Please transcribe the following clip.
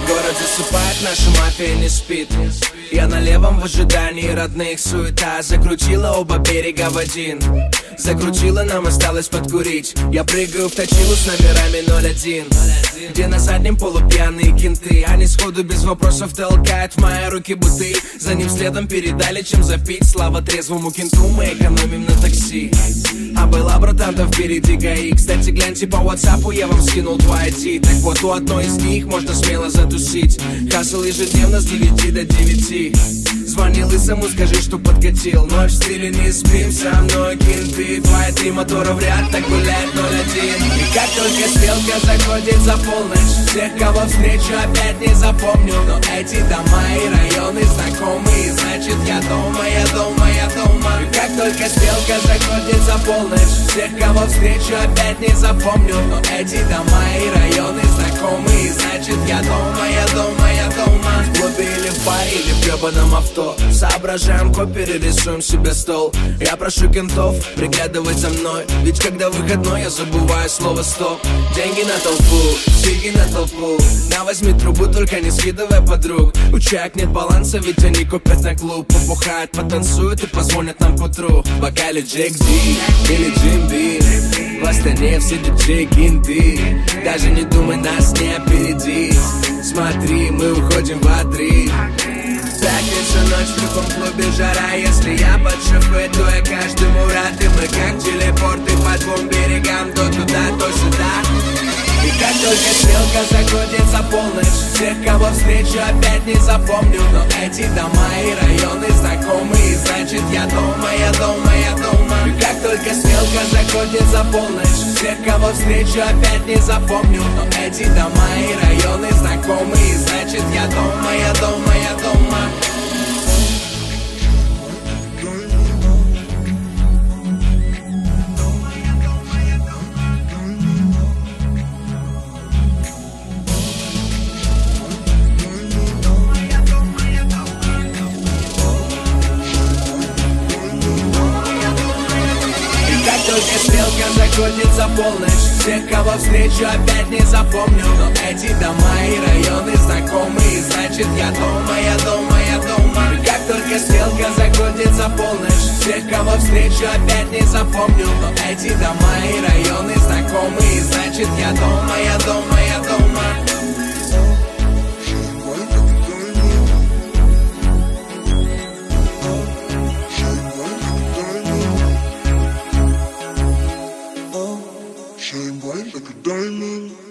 Город засыпает, наша мафия не спит. Я на левом в ожидании родных, суета закрутила оба берега в один. Закрутила, нам осталось подкурить. Я прыгаю в точилу с номерами 01, где на заднем полупьяные кенты. Они сходу без вопросов толкают в мои руки буты. За ним следом передали, чем запить. Слава трезвому кенту, мы экономим на такси. А была, братан, там впереди ГАИ. Кстати, гляньте по WhatsApp, я вам скинул 2 ID. Так вот, у одной из них можно смело затусить. Хасл ежедневно с 9 до 9. Звони лысому, скажи, что подкатил. Ночь в стиле не спим, со мной кенты. 2-3 мотора в ряд, так гуляет 01. И как только стрелка заходит за полночь, всех, кого встречу, опять не запомню. Но эти дома и районы знакомые, значит я дома, я дома, я дома. И как только стрелка заходит за полночь, всех, кого встречу, опять не запомню. Но эти дома и районы знакомые, значит я дома, я дома, я дома. В клубе или в баре, или в гребаном авто, соображаем копии, рисуем себе стол. Я прошу кентов приглядывать за мной, ведь когда выходной, я забываю слово стоп. Деньги на толпу, сиги на толпу. На, возьми трубу, только не скидывай подруг. У чаек нет баланса, ведь они купят на клуб. Побухают, потанцуют и позвонят нам к утру. В бокале Джек Ди или Джим Бин, в Астане все диджеи кенты. Даже не думай нас не опередить. Смотри, мы уходим в А3. Пятница, ночь в любом клубе жара. Если я под шофе, то я каждому рад. И мы как телепорты по 2 берегам, то туда, то сюда. И как только стрелка заходит за полночь, всех, кого встречу, опять не запомню. Но эти дома и районы знакомые, значит я дома, я дома, я дома. И как только стрелка заходит за полночь, всех, кого встречу, опять не запомню. Но эти дома и районы знакомые, значит я дома, я дома, я дома. Только стрелка заходит за полночь, всех, кого встречу, опять не запомню. Но эти дома и районы знакомые, значит я дома, я дома, я дома. И как только стрелка заходит за полночь, всех, кого встречу, опять не запомню. Но эти дома и районы знакомые, значит я дома, я дома, я дома. Shine bright like a diamond.